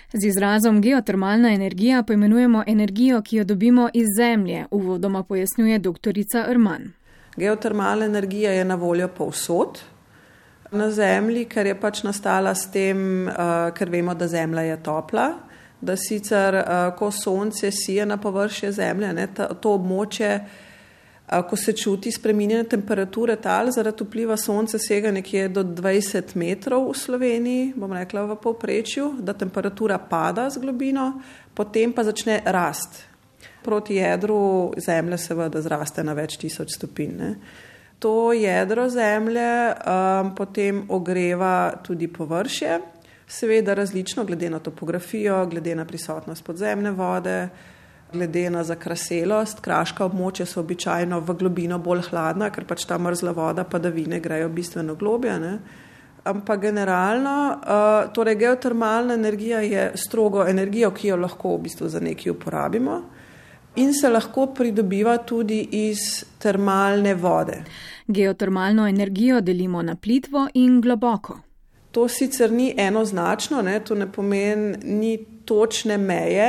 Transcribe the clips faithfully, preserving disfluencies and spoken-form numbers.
Z izrazom geotermalna energija poimenujemo energijo, ki jo dobimo iz zemlje, uvodoma pojasnjuje doktorica Erman. Geotermalna energija je na voljo povsod na zemlji, ker je pač nastala s tem, uh, ker vemo, da zemlja je topla, da sicer, uh, ko sonce sije na površje zemlje, ne, ta, to območje, uh, ko se čuti spreminjanje temperature tal, zaradi vpliva sonca sega nekje do dvajset metrov v Sloveniji, bom rekla v povprečju, da temperatura pada z globino, potem pa začne rast. Proti jedru zemlje seveda zraste na več tisoč stopinj. Ne. To jedro zemlje um, potem ogreva tudi površje, seveda različno glede na topografijo, glede na prisotnost podzemne vode, glede na zakraselost. Kraška območja so običajno v globino bolj hladna, ker pač ta mrzla voda, padavine grejo bistveno globje. Ne. Ampak generalno, uh, torej geotermalna energija je strogo energijo, ki jo lahko v bistvu za nekaj uporabimo. In se lahko pridobiva tudi iz termalne vode. Geotermalno energijo delimo na plitvo in globoko. To sicer ni enoznačno, ne, to ne pomeni ni točne meje.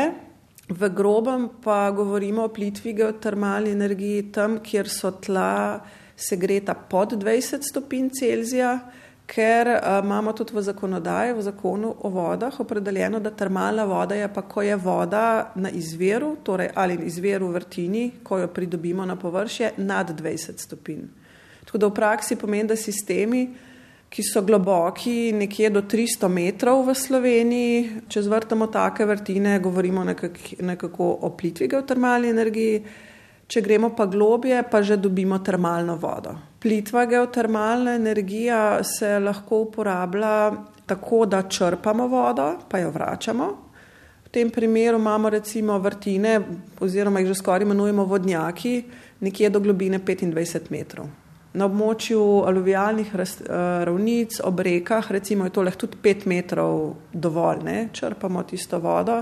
V grobem pa govorimo o plitvi geotermalni energiji tam, kjer so tla segreta pod dvajset stopinj Celzija, ker uh, imamo tudi v zakonodaji, v zakonu o vodah opredeljeno, da termalna voda je pa, ko je voda na izviru, torej ali izviru v vrtini, ko jo pridobimo na površje, nad dvajset stopinj. Tako da v praksi pomeni, da sistemi, ki so globoki nekje do tristo metrov v Sloveniji, če zvrtamo take vrtine, govorimo nekak, nekako o plitvi geotermalni energiji, če gremo pa globje, pa že dobimo termalno vodo. Plitva geotermalna energija se lahko uporablja tako, da črpamo vodo, pa jo vračamo. V tem primeru imamo recimo vrtine, oziroma jih že skoraj imenujemo vodnjaki, nekje do globine petindvajset metrov. Na območju aluvialnih ravnic, ob rekah, recimo je to lahko tudi pet metrov dovolj, ne? Črpamo tisto vodo,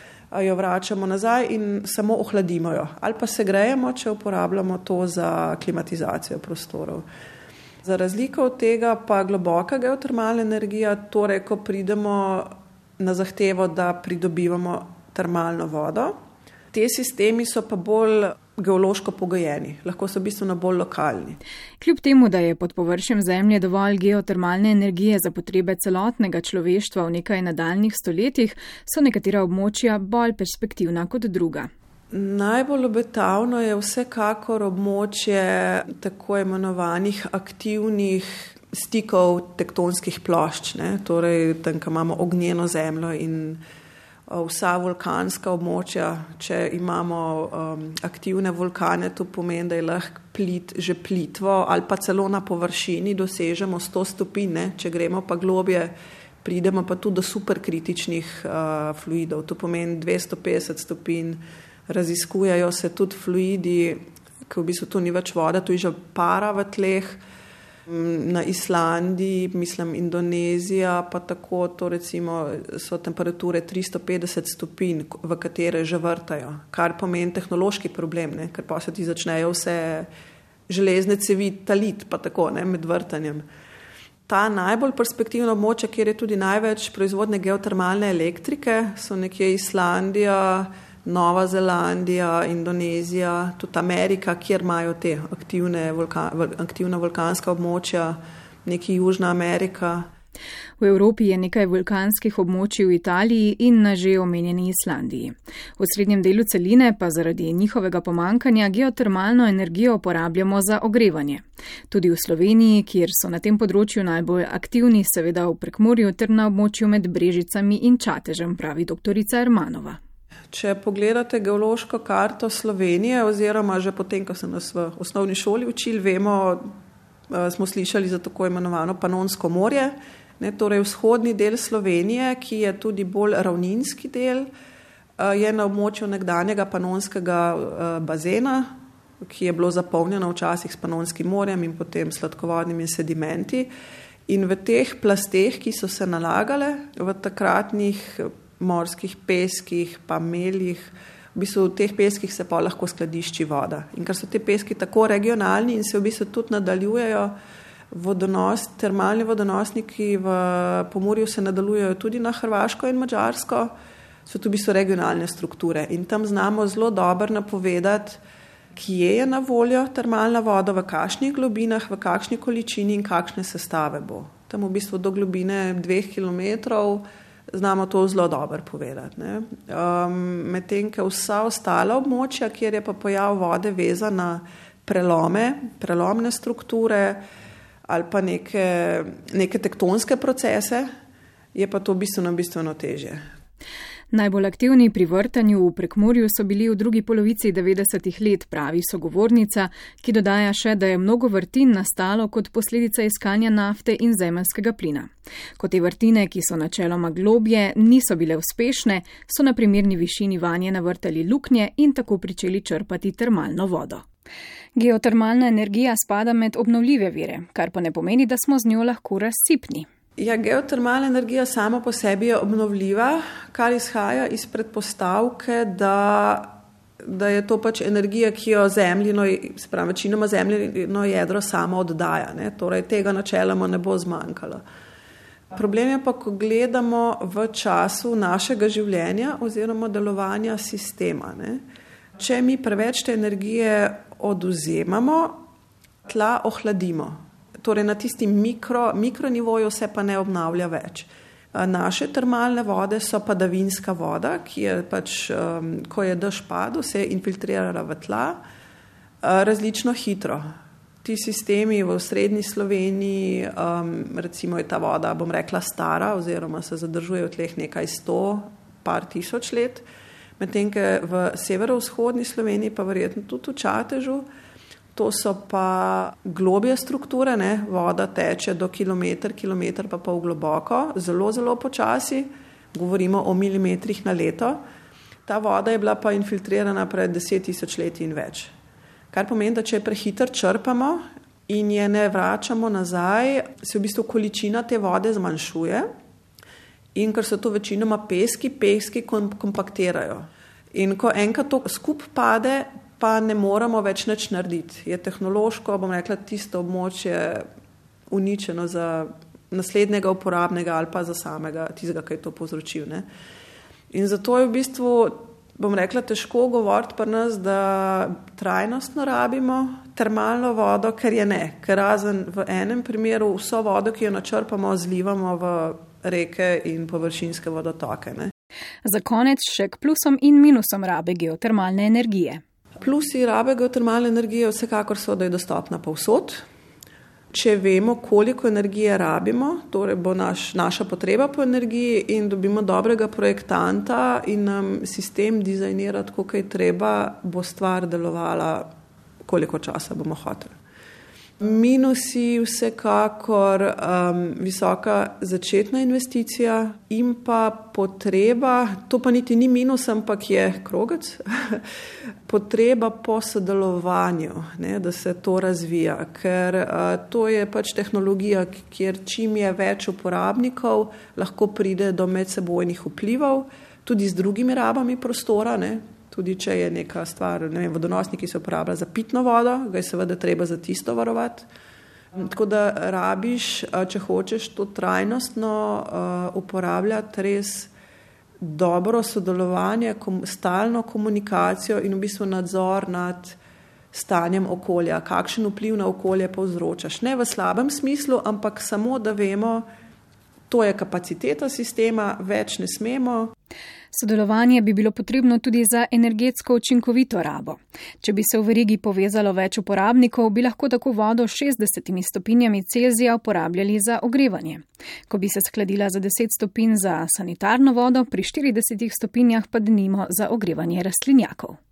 jo vračamo nazaj in samo ohladimo jo. Ali pa se grejemo, če uporabljamo to za klimatizacijo prostorov. Za razliko od tega pa globoka geotermalna energija, torej ko pridemo na zahtevo, da pridobivamo termalno vodo, te sistemi so pa bolj geološko pogojeni, lahko so bistveno bolj lokalni. Kljub temu, da je pod površjem zemlje dovolj geotermalne energije za potrebe celotnega človeštva v nekaj nadaljnjih stoletjih, so nekatera območja bolj perspektivna kot druga. Najbolj obetavno je vsekakor območje tako imenovanih aktivnih stikov tektonskih plošč, ne? Torej tam, ko imamo ognjeno zemljo in vsa vulkanska območja, če imamo um, aktivne vulkane, to pomeni, da je lahko plit, že plitvo ali pa celo na površini dosežemo sto stopinj, ne? Če gremo pa globje, pridemo pa tudi do superkritičnih uh, fluidov, to pomeni dvesto petdeset stopinj, raziskujejo se tudi fluidi, ki v bistvu tu ni več voda, tu je že para v tleh. Na Islandiji, mislim Indonezija, pa tako to recimo so temperature tristo petdeset stopinj, v katere že vrtajo, kar pomeni tehnološki problem, ne? Ker pa se ti začnejo vse železne cevi talit, pa tako, ne, med vrtanjem. Ta najbolj perspektivna območja, kjer je tudi največ proizvodne geotermalne elektrike, so nekje Islandija, Nova Zelandija, Indonezija, tudi Amerika, kjer imajo te aktivne, vulka, aktivna vulkanska območja, neki Južna Amerika. V Evropi je nekaj vulkanskih območij v Italiji in na že omenjeni Islandiji. V srednjem delu celine pa zaradi njihovega pomankanja geotermalno energijo uporabljamo za ogrevanje. Tudi v Sloveniji, kjer so na tem področju najbolj aktivni, seveda v Prekmurju ter na območju med Brežicami in Čatežem, pravi doktorica Ermanova. Če pogledate geološko karto Slovenije, oziroma že potem, ko sem nas v osnovni šoli učili, vemo, smo slišali za tako imenovano Panonsko morje, ne, torej vzhodni del Slovenije, ki je tudi bolj ravninski del, je na območju nekdanjega panonskega bazena, ki je bilo zapolnjeno včasih s Panonskim morjem in potem sladkovodnimi sedimenti. In v teh plasteh, ki so se nalagale v takratnih morskih peskih, pa meljih, v bistvu v teh peskih se pa lahko skladišči voda. In ker so te peski tako regionalni in se v bistvu tudi nadaljujejo, Vodonos, termalni vodonosniki v Pomurju se nadaljujejo tudi na Hrvaško in Madžarsko, so tu v bistvu regionalne strukture in tam znamo zelo dobro napovedati, kje je na voljo termalna voda, v kakšnih globinah, v kakšni količini in kakšne sestave bo. Tam v bistvu do globine dveh kilometrov znamo to zelo dobro povedati. Um, medtem, ker vsa ostala območja, kjer je pa pojav vode vezan na prelome, prelomne strukture ali pa neke, neke tektonske procese, je pa to bistveno, bistveno težje. Najbolj aktivni pri vrtanju v Prekmurju so bili v drugi polovici devetdesetih let, pravi sogovornica, ki dodaja še, da je mnogo vrtin nastalo kot posledica iskanja nafte in zemeljskega plina. Ko te vrtine, ki so načeloma globje, niso bile uspešne, so na primerni višini vanje navrtali luknje in tako pričeli črpati termalno vodo. Geotermalna energija spada med obnovljive vire, kar pa ne pomeni, da smo z njo lahko razsipni. Ja, geotermalna energija sama po sebi je obnovljiva, kar izhaja iz predpostavke, da, da je to pač energija, ki jo zemljino, spravo večinoma zemljino jedro samo oddaja. Ne? Torej tega načeloma ne bo zmanjkalo. Problem je pa, ko gledamo v času našega življenja oziroma delovanja sistema. Ne? Če mi preveč te energije odvzemamo, tla ohladimo. Torej na tisti mikro, mikronivoju se pa ne obnavlja več. Naše termalne vode so padavinska voda, ki je pač, um, ko je dež padel, se je infiltrirala v tla različno hitro. Ti sistemi v srednji Sloveniji, um, recimo je ta voda, bom rekla, stara oziroma se zadržuje v tleh nekaj sto, par tisoč let, medtem ko v severovzhodni Sloveniji, pa verjetno tudi v Čatežu, to so pa globje strukture, ne? Voda teče do kilometer, kilometer pa pol globoko, zelo, zelo počasi, govorimo o milimetrih na leto. Ta voda je bila pa infiltrirana pred deset tisoč leti in več. Kar pomeni, da če prehiter črpamo in je ne vračamo nazaj, se v bistvu količina te vode zmanjšuje in ker so to večinoma peski, peski kompaktirajo. In ko enkrat to skup pade, pa ne moramo več nič narediti. Je tehnološko, bom rekla, tisto območje uničeno za naslednjega uporabnega ali pa za samega tistega, ki je to povzročil. Ne? In zato je v bistvu, bom rekla, težko govoriti pri nas, da trajnostno rabimo termalno vodo, ker je ne. Ker razen v enem primeru vso vodo, ki jo načrpamo, zlivamo v reke in površinske vodotoke. Ne? Za konec še k plusom in minusom rabe geotermalne energije. Plusi rabe geotermalne energije vsekakor so, da je dostopna povsod. Če vemo, koliko energije rabimo, torej bo naš, naša potreba po energiji in dobimo dobrega projektanta in nam sistem dizajnira tako, kaj treba, bo stvar delovala, koliko časa bomo hoteli. Minusi vsekakor um, visoka začetna investicija in pa potreba, to pa niti ni minus, ampak je krogec, potreba po sodelovanju, ne, da se to razvija, ker uh, to je pač tehnologija, kjer čim je več uporabnikov, lahko pride do medsebojnih vplivov, tudi z drugimi rabami prostora, ne. Tudi če je neka stvar, ne vem, vodonosniki se uporablja za pitno vodo, ga je seveda treba za tisto varovati. Tako da rabiš, če hočeš to trajnostno uh, uporabljati, res dobro sodelovanje, kom, stalno komunikacijo in v bistvu nadzor nad stanjem okolja, kakšen vpliv na okolje povzročaš. Ne v slabem smislu, ampak samo, da vemo, to je kapaciteta sistema, več ne smemo. Sodelovanje bi bilo potrebno tudi za energetsko učinkovito rabo. Če bi se v verigi povezalo več uporabnikov, bi lahko tako vodo s šestdesetimi stopinjami Celzija uporabljali za ogrevanje. Ko bi se skladila za deset stopinj za sanitarno vodo, pri štiridesetih stopinjah pa denimo za ogrevanje rastlinjakov.